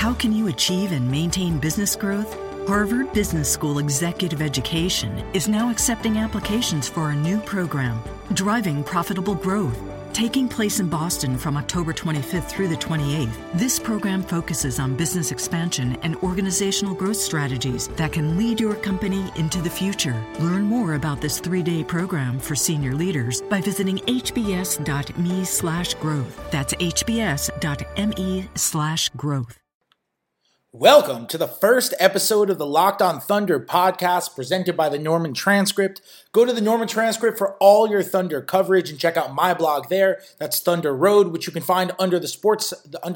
How can you achieve and maintain business growth? Harvard Business School Executive Education is now accepting applications for a new program, Driving Profitable Growth. Taking place in Boston from October 25th through the 28th, this program focuses on business expansion and organizational growth strategies that can lead your company into the future. Learn more about this 3-day program for senior leaders by visiting hbs.me/growth. That's hbs.me/growth. Welcome to the first episode of the Locked On Thunder podcast presented by the Norman Transcript. Go to the Norman Transcript for all your Thunder coverage and check out my blog there. That's Thunder Road, which you can find under the sports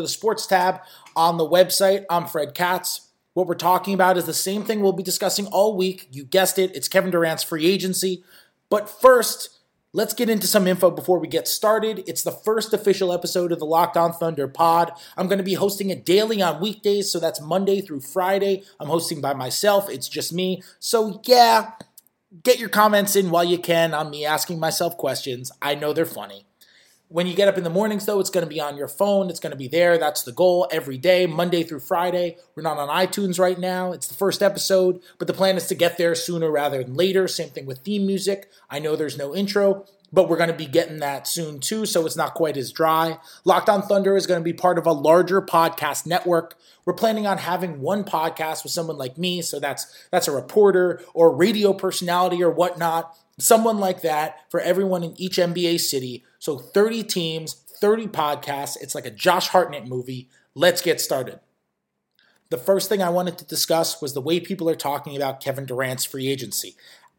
tab on the website. I'm Fred Katz. What we're talking about is the same thing we'll be discussing all week. You guessed it, it's Kevin Durant's free agency. But first, let's get into some info before we get started. It's the first official episode of the Locked On Thunder pod. I'm going to be hosting it daily on weekdays, so that's Monday through Friday. I'm hosting by myself. It's just me. So yeah, get your comments in while you can on me asking myself questions. I know they're funny. When you get up in the mornings, though, it's going to be on your phone. It's going to be there. That's the goal every day, Monday through Friday. We're not on iTunes right now. It's the first episode, but the plan is to get there sooner rather than later. Same thing with theme music. I know there's no intro, but we're going to be getting that soon too, so it's not quite as dry. Locked On Thunder is going to be part of a larger podcast network. We're planning on having one podcast with someone like me, so that's a reporter or radio personality or whatnot. Someone like that for everyone in each NBA city. So 30 teams, 30 podcasts. It's like a Josh Hartnett movie. Let's get started. The first thing I wanted to discuss was the way people are talking about Kevin Durant's free agency.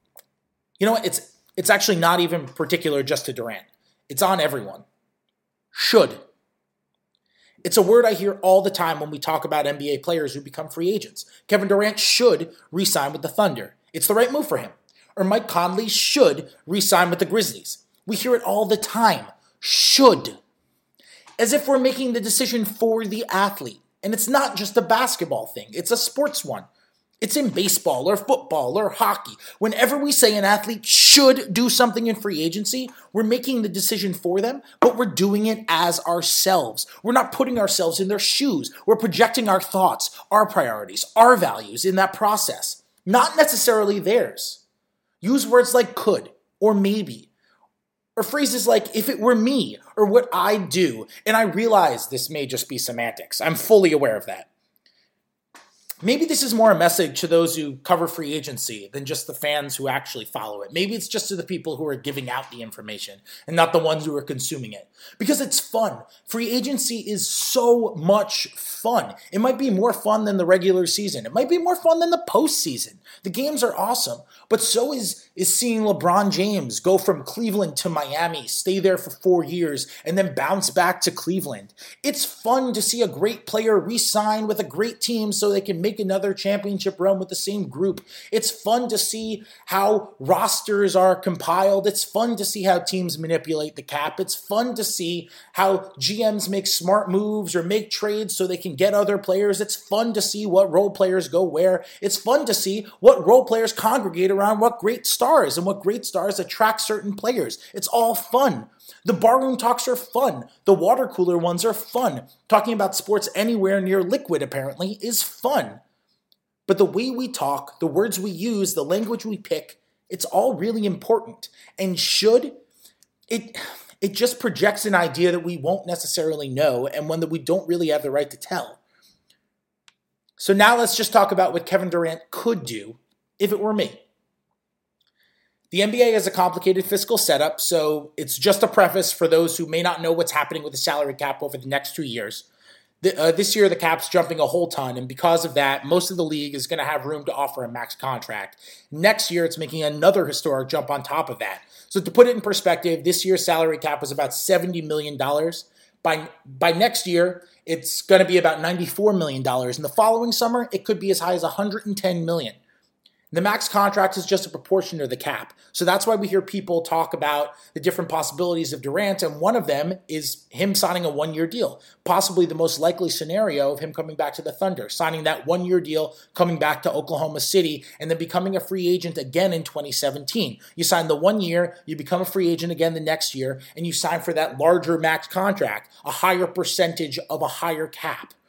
You know what? It's actually not even particular just to Durant. It's on everyone. Should. It's a word I hear all the time when we talk about NBA players who become free agents. Kevin Durant should re-sign with the Thunder. It's the right move for him. Or Mike Conley should re-sign with the Grizzlies. We hear it all the time. Should. As if we're making the decision for the athlete. And it's not just a basketball thing. It's a sports one. It's in baseball or football or hockey. Whenever we say an athlete should do something in free agency, we're making the decision for them, but we're doing it as ourselves. We're not putting ourselves in their shoes. We're projecting our thoughts, our priorities, our values in that process. Not necessarily theirs. Use words like could or maybe, or phrases like if it were me or what I'd do. And I realize this may just be semantics. I'm fully aware of that. Maybe this is more a message to those who cover free agency than just the fans who actually follow it. Maybe it's just to the people who are giving out the information and not the ones who are consuming it. Because it's fun. Free agency is so much fun. It might be more fun than the regular season. It might be more fun than the postseason. The games are awesome. But so is seeing LeBron James go from Cleveland to Miami, stay there for 4 years, and then bounce back to Cleveland. It's fun to see a great player re-sign with a great team so they can make another championship run with the same group. It's fun to see how rosters are compiled. It's fun to see how teams manipulate the cap. It's fun to see how GMs make smart moves or make trades so they can get other players. It's fun to see what role players go where. It's fun to see what role players congregate around what great stars and what great stars attract certain players. It's all fun. The barroom talks are fun. The water cooler ones are fun. Talking about sports anywhere near liquid, apparently, is fun. But the way we talk, the words we use, the language we pick, it's all really important. And it just projects an idea that we won't necessarily know and one that we don't really have the right to tell. So now let's just talk about what Kevin Durant could do if it were me. The NBA has a complicated fiscal setup, so it's just a preface for those who may not know what's happening with the salary cap over the next 2 years. This year, the cap's jumping a whole ton, and because of that, most of the league is going to have room to offer a max contract. Next year, it's making another historic jump on top of that. So to put it in perspective, this year's salary cap was about $70 million. By next year, it's going to be about $94 million. And the following summer, it could be as high as $110 million. The max contract is just a proportion of the cap. So that's why we hear people talk about the different possibilities of Durant, and one of them is him signing a one-year deal. Possibly the most likely scenario of him coming back to the Thunder, signing that one-year deal, coming back to Oklahoma City, and then becoming a free agent again in 2017. You sign the 1 year, you become a free agent again the next year, and you sign for that larger max contract, a higher percentage of a higher cap.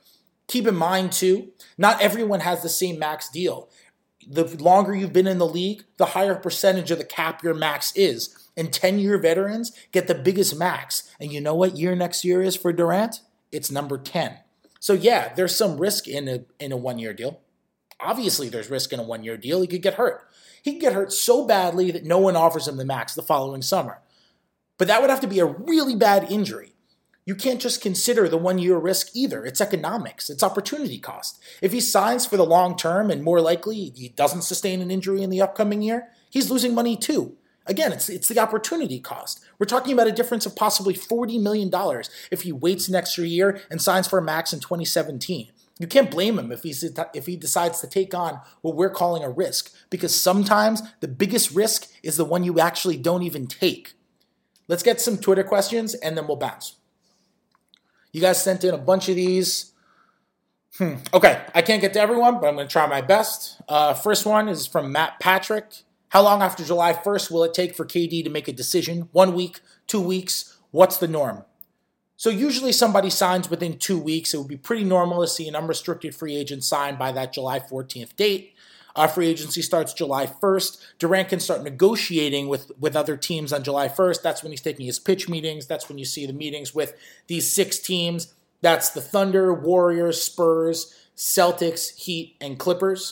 Keep in mind, too, not everyone has the same max deal. The longer you've been in the league, the higher percentage of the cap your max is. And 10-year veterans get the biggest max. And you know what year next year is for Durant? It's number 10. So yeah, there's some risk in a one-year deal. Obviously, there's risk in a one-year deal. He could get hurt. He could get hurt so badly that no one offers him the max the following summer. But that would have to be a really bad injury. You can't just consider the one-year risk either. It's economics. It's opportunity cost. If he signs for the long term and more likely he doesn't sustain an injury in the upcoming year, he's losing money too. Again, it's the opportunity cost. We're talking about a difference of possibly $40 million if he waits an extra year and signs for a max in 2017. You can't blame him if he decides to take on what we're calling a risk, because sometimes the biggest risk is the one you actually don't even take. Let's get some Twitter questions and then we'll bounce. You guys sent in a bunch of these. Okay, I can't get to everyone, but I'm going to try my best. First one is from Matt Patrick. How long after July 1st will it take for KD to make a decision? 1 week, 2 weeks? What's the norm? So usually somebody signs within 2 weeks. It would be pretty normal to see an unrestricted free agent sign by that July 14th date. Free agency starts July 1st. Durant can start negotiating with other teams on July 1st. That's when he's taking his pitch meetings. That's when you see the meetings with these 6 teams. That's the Thunder, Warriors, Spurs, Celtics, Heat, and Clippers.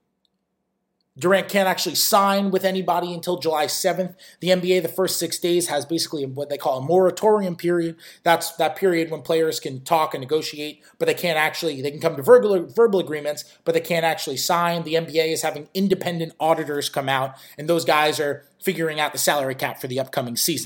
Durant can't actually sign with anybody until July 7th. The NBA, the first 6 days, has basically what they call a moratorium period. That's that period when players can talk and negotiate, but they can come to verbal agreements, but they can't actually sign. The NBA is having independent auditors come out, and those guys are figuring out the salary cap for the upcoming season.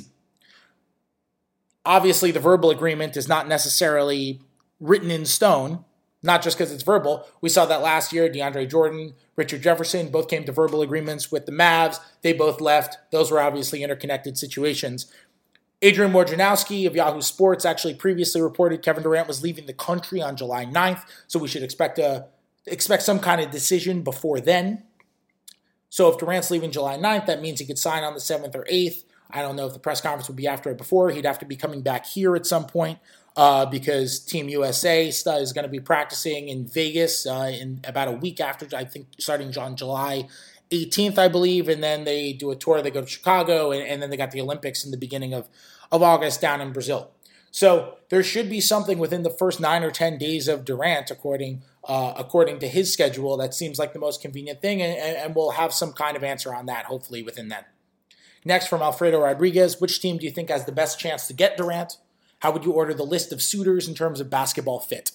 Obviously, the verbal agreement is not necessarily written in stone, not just because it's verbal. We saw that last year. DeAndre Jordan, Richard Jefferson both came to verbal agreements with the Mavs. They both left. Those were obviously interconnected situations. Adrian Wojnarowski of Yahoo Sports actually previously reported Kevin Durant was leaving the country on July 9th, so we should expect some kind of decision before then. So if Durant's leaving July 9th, that means he could sign on the 7th or 8th. I don't know if the press conference would be after or before. He'd have to be coming back here at some point. Because Team USA is going to be practicing in Vegas in about a week after, I think, starting on July 18th, I believe, and then they do a tour. They go to Chicago, and then they got the Olympics in the beginning of August down in Brazil. So there should be something within the first 9 or 10 days of Durant, according to his schedule. That seems like the most convenient thing, and we'll have some kind of answer on that, hopefully, within then. Next, from Alfredo Rodriguez, which team do you think has the best chance to get Durant? How would you order the list of suitors in terms of basketball fit?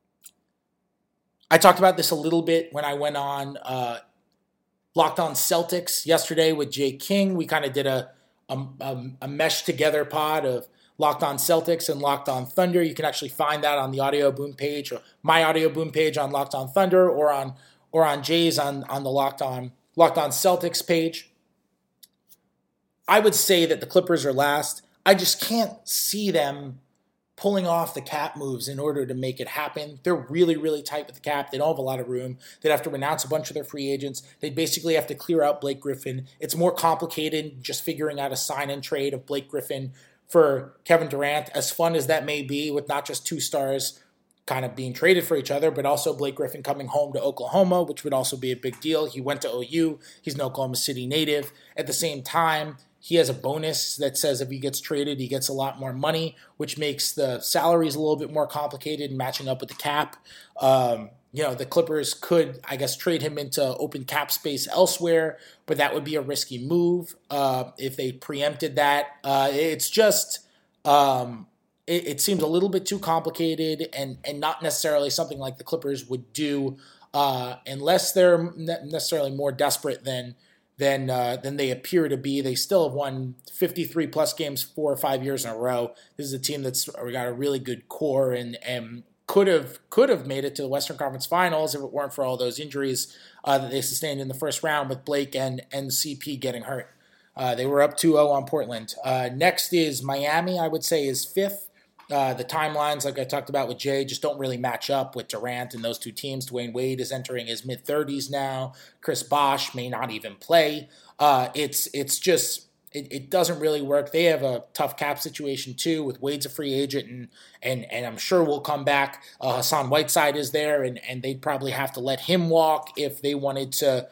I talked about this a little bit when I went on Locked On Celtics yesterday with Jay King. We kind of did a mesh together pod of Locked On Celtics and Locked On Thunder. You can actually find that on the Audio Boom page, or my Audio Boom page on Locked On Thunder, or on Jay's on the Locked On Celtics page. I would say that the Clippers are last. I just can't see them pulling off the cap moves in order to make it happen. They're really, really tight with the cap. They don't have a lot of room. They'd have to renounce a bunch of their free agents. They'd basically have to clear out Blake Griffin. It's more complicated just figuring out a sign and trade of Blake Griffin for Kevin Durant, as fun as that may be, with not just 2 stars kind of being traded for each other, but also Blake Griffin coming home to Oklahoma, which would also be a big deal. He went to OU. He's an Oklahoma City native. At the same time, he has a bonus that says if he gets traded, he gets a lot more money, which makes the salaries a little bit more complicated matching up with the cap. The Clippers could, I guess, trade him into open cap space elsewhere, but that would be a risky move if they preempted that. It's just, it seems a little bit too complicated and not necessarily something like the Clippers would do unless they're necessarily more desperate than they appear to be. They still have won 53-plus games 4 or 5 years in a row. This is a team that's got a really good core and could have made it to the Western Conference Finals if it weren't for all those injuries that they sustained in the first round with Blake and CP getting hurt. They were up 2-0 on Portland. Next is Miami, I would say, is 5th. The timelines, like I talked about with Jay, just don't really match up with Durant and those 2 teams. Dwayne Wade is entering his mid-30s now. Chris Bosh may not even play. It's it doesn't really work. They have a tough cap situation too, with Wade's a free agent, and I'm sure will come back. Hassan Whiteside is there, and they'd probably have to let him walk if they wanted to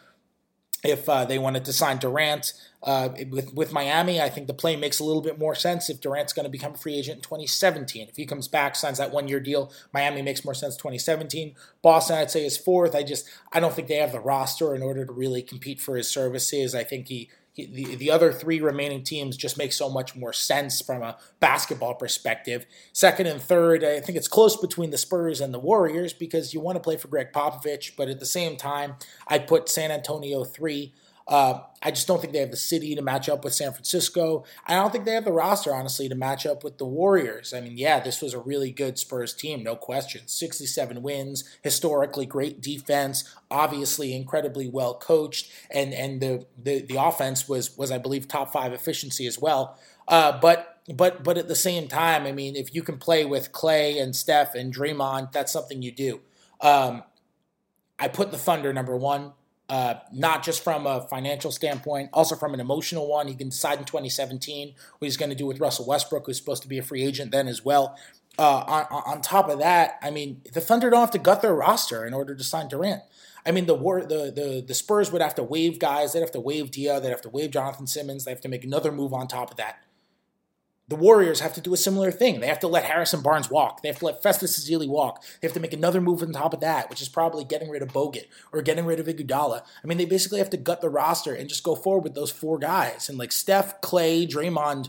sign Durant. With Miami, I think the play makes a little bit more sense if Durant's going to become a free agent in 2017. If he comes back, signs that one-year deal, Miami makes more sense 2017. Boston, I'd say, is fourth. I don't think they have the roster in order to really compete for his services. I think the other three remaining teams just make so much more sense from a basketball perspective. Second and third, I think it's close between the Spurs and the Warriors because you want to play for Greg Popovich, but at the same time, I'd put San Antonio 3. I just don't think they have the city to match up with San Francisco. I don't think they have the roster, honestly, to match up with the Warriors. I mean, yeah, this was a really good Spurs team, no question. 67 wins, historically great defense, obviously incredibly well coached, and the offense was I believe top 5 efficiency as well. But at the same time, I mean, if you can play with Clay and Steph and Draymond, that's something you do. I put the Thunder number 1. Not just from a financial standpoint, also from an emotional one. He can decide in 2017 what he's going to do with Russell Westbrook, who's supposed to be a free agent then as well. On top of that, I mean, the Thunder don't have to gut their roster in order to sign Durant. I mean, the Spurs would have to waive guys. They'd have to waive Dia. They'd have to waive Jonathan Simmons. They have to make another move on top of that. The Warriors have to do a similar thing. They have to let Harrison Barnes walk. They have to let Festus Ezeli walk. They have to make another move on top of that, which is probably getting rid of Bogut or getting rid of Iguodala. I mean, they basically have to gut the roster and just go forward with those 4 guys. And like Steph, Clay, Draymond,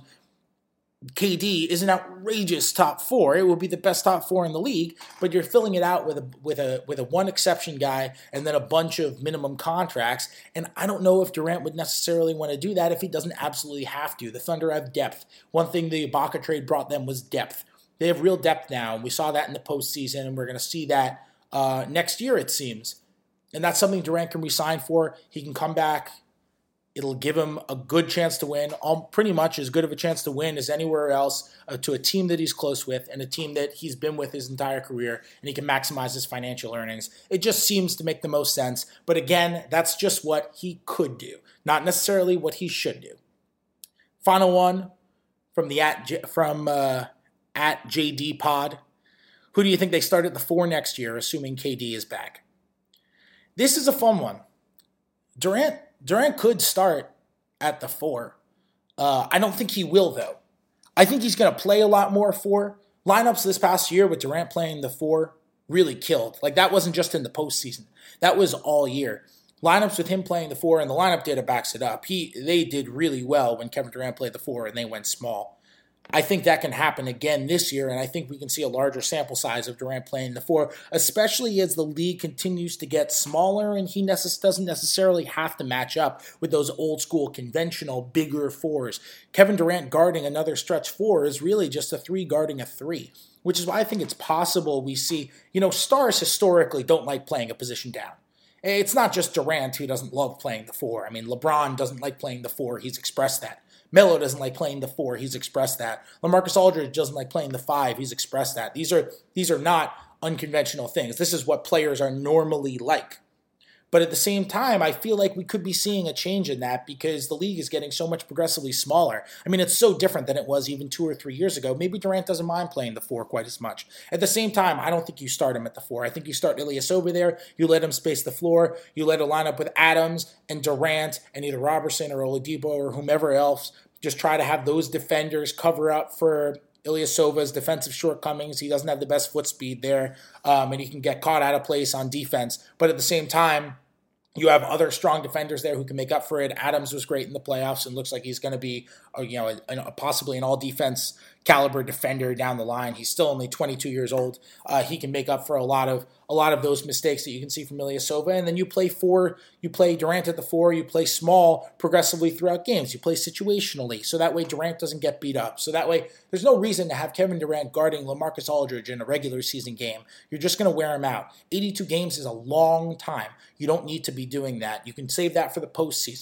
KD is an outrageous top 4. It will be the best top 4 in the league, but you're filling it out with a one exception guy and then a bunch of minimum contracts. And I don't know if Durant would necessarily want to do that if he doesn't absolutely have to. The Thunder have depth. One thing the Ibaka trade brought them was depth. They have real depth now, and we saw that in the postseason, and we're going to see that next year, it seems. And that's something Durant can resign for. He can come back. It'll give him a good chance to win, pretty much as good of a chance to win as anywhere else, to a team that he's close with and a team that he's been with his entire career, and he can maximize his financial earnings. It just seems to make the most sense. But again, that's just what he could do, not necessarily what he should do. Final one from at JD Pod. Who do you think they start at the 4 next year, assuming KD is back? This is a fun one. Durant could start at the 4. I don't think he will, though. I think he's going to play a lot more 4. Lineups this past year with Durant playing the 4 really killed. Like, that wasn't just in the postseason. That was all year. Lineups with him playing the 4, and the lineup data backs it up. They did really well when Kevin Durant played the 4 and they went small. I think that can happen again this year, and I think we can see a larger sample size of Durant playing the 4, especially as the league continues to get smaller and he doesn't necessarily have to match up with those old-school, conventional, bigger 4s. Kevin Durant guarding another stretch 4 is really just a 3 guarding a 3, which is why I think it's possible we see, stars historically don't like playing a position down. It's not just Durant who doesn't love playing the 4. I mean, LeBron doesn't like playing the 4. He's expressed that. Melo doesn't like playing the 4. He's expressed that. LaMarcus Aldridge doesn't like playing the 5. He's expressed that. These are not unconventional things. This is what players are normally like. But at the same time, I feel like we could be seeing a change in that because the league is getting so much progressively smaller. I mean, it's so different than it was even 2 or 3 years ago. Maybe Durant doesn't mind playing the 4 quite as much. At the same time, I don't think you start him at the 4. I think you start Ilyasova there. You let him space the floor. You let him line up with Adams and Durant and either Robertson or Oladipo or whomever else. Just try to have those defenders cover up for Ilyasova's defensive shortcomings. He doesn't have the best foot speed there, and he can get caught out of place on defense. But at the same time, you have other strong defenders there who can make up for it. Adams was great in the playoffs and looks like he's going to be, possibly an all-defense caliber defender down the line. He's still only 22 years old. He can make up for a lot of those mistakes that you can see from Ilyasova. And then you play Durant at the 4. You play small progressively throughout games. You play situationally, so that way Durant doesn't get beat up. So that way there's no reason to have Kevin Durant guarding LaMarcus Aldridge in a regular season game. You're just going to wear him out. 82 games is a long time. You don't need to be doing that. You can save that for the postseason.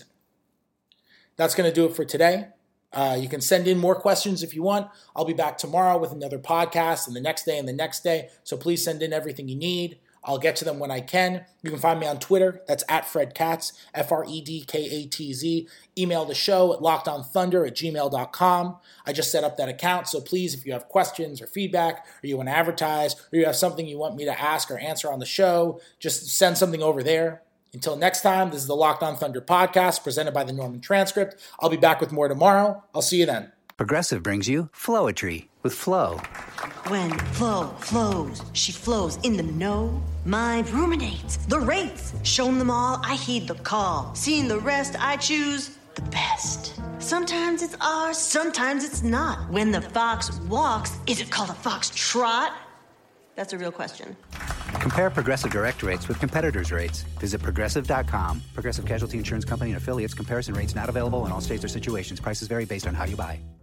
That's going to do it for today. You can send in more questions if you want. I'll be back tomorrow with another podcast and the next day and the next day. So please send in everything you need. I'll get to them when I can. You can find me on Twitter. That's at Fred Katz, FredKatz. Email the show at lockedonthunder@gmail.com. I just set up that account, so please, if you have questions or feedback, or you want to advertise, or you have something you want me to ask or answer on the show, just send something over there. Until next time, this is the Locked On Thunder podcast presented by the Norman Transcript. I'll be back with more tomorrow. I'll see you then. Progressive brings you Flowetry with Flo. When Flo flows, she flows in the know. Mind ruminates the rates. Shown them all, I heed the call. Seeing the rest, I choose the best. Sometimes it's ours, sometimes it's not. When the fox walks, is it called a fox trot? That's a real question. Compare Progressive Direct rates with competitors' rates. Visit Progressive.com. Progressive Casualty Insurance Company and affiliates. Comparison rates not available in all states or situations. Prices vary based on how you buy.